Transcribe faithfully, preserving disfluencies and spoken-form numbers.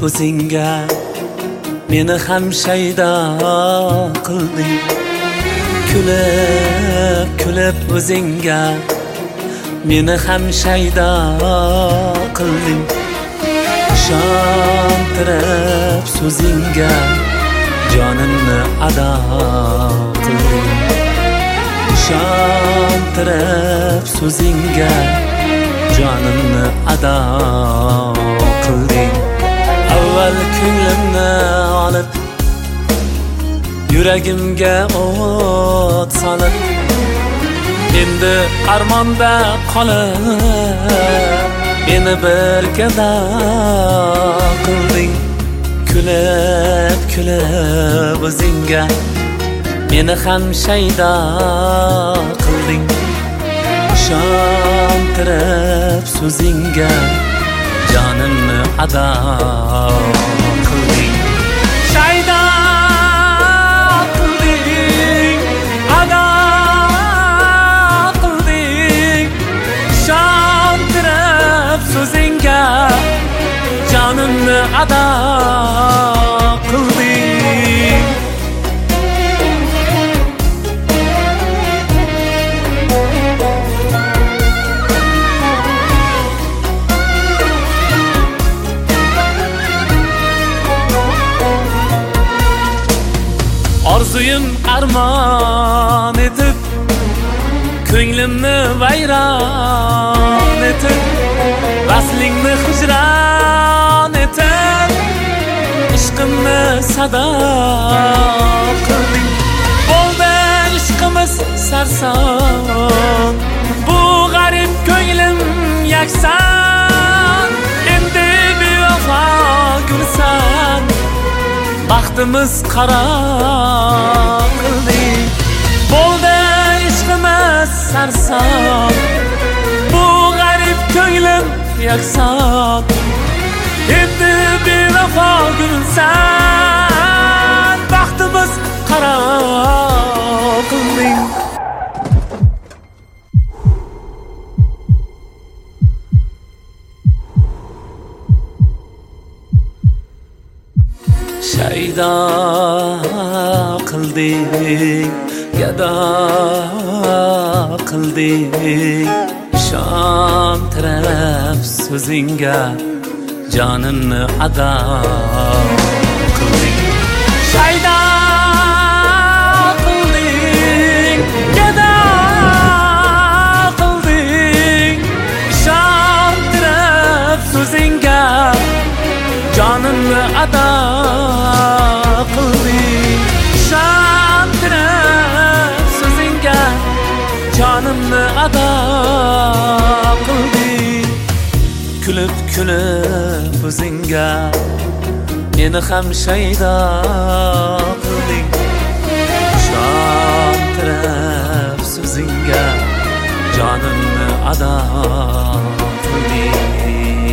o'zingga meni ham shaydo qilding. Kulib kulib o'zingga meni ham shaydo qilding. Ishontirib so'zingga jonimni ado qilding. Ishontirib so'zingga jonimni ado qilding. Avval ko'nglimni olib yuragimga o't solib, endi armonda qolib meni bir gado qilding. Kulib kulib o'zingga meni ham shaydo qilding. Ishontirib so'zingga jonimni ado qilding. Shaydo qilding, ado qilding. Ishontirib so'zingga jonimni ado qilding. Orzuyim armon etib, ko'nglimni vayron etib, vaslingni hijron etib, ishqimni sado qilding. Bo'ldi ishqimiz sarson, bu g'arib ko'nglim yakson. Endi bevafo gulsan, baxtimiz qaro qilding. Bo'ldi ishqimiz sarson, bu g'arib ko'nglim yakson. Endi bevafo gulsan, baxtimiz qaro qilding. Shaydo qilding, gado qilding. Ishontirib so'zingga jonimni ado qilding. Shaydo qilding, gado qilding. Ishontirib so'zingga jonimni ado qilding. Ishontirib so'zingga jonimni ado qilding. Kulib kulib o'zingga meni ham shaydo qilding. Ishontirib so'zingga jonimni ado qilding.